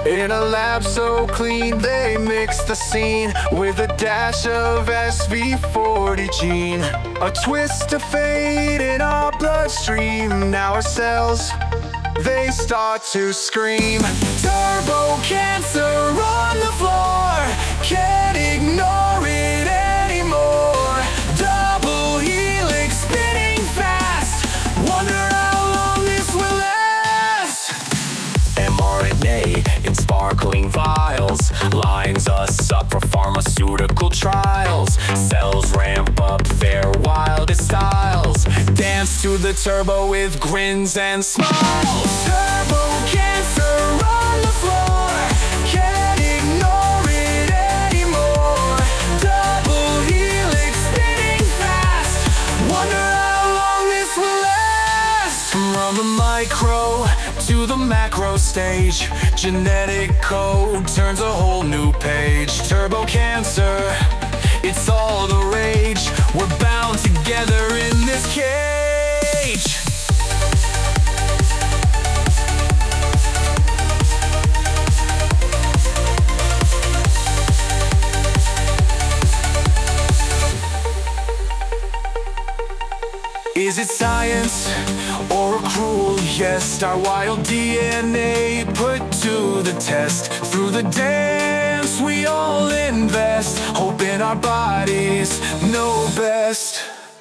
In a lab so clean, they mix the scene with a dash of SV40 gene. A twist of fate in our bloodstream. Now our cells, they start to scream. Turbo cancer on the floor, can't ignore it anymore. Double helix spinning fast, wonder how long this will last. mRNA in sparkling vials lines us up for pharmaceutical trials. Cells ramp up their wildest styles, dance to the turbo with grins and smiles. Turbo cancer on the floor, can't ignore it anymore. Double helix spinning fast, wonder how long this will last. From the micro to the macro stage, genetic code turns a whole new page. Turbo cancer, it's all the rage. We're bound together in this cage. Is it science or a cruel jest? Our wild DNA put to the test. Through the dance we all invest, hoping our bodies know best.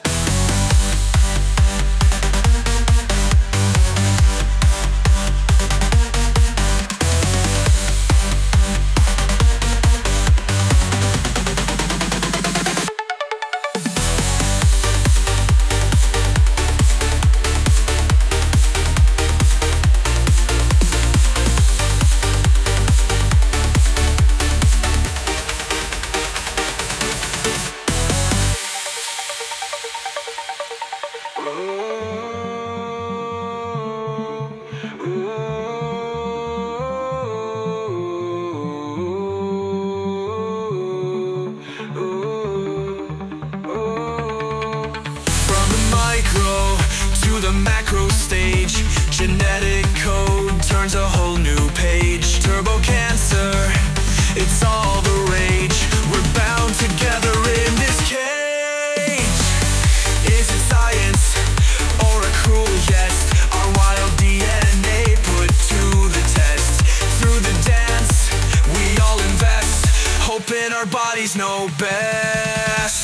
To the macro stage, genetic code turns a whole new page. Turbo cancer, it's all the rage. We're bound together in this cage. Is it science or a cruel jest? Our wild DNA put to the test. Through the dance we all invest, hoping our bodies know best.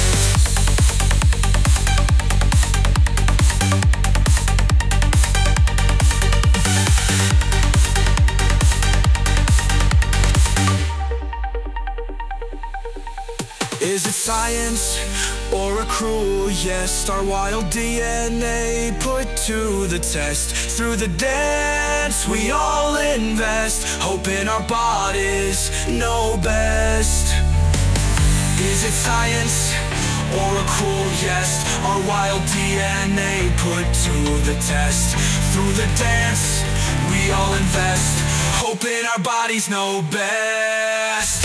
Is it science or a cruel jest? Our wild DNA put to the test. Through the dance we all invest, hoping our bodies know best. Is it science or a cruel jest? Our wild DNA put to the test. Through the dance we all invest, hoping our bodies know best.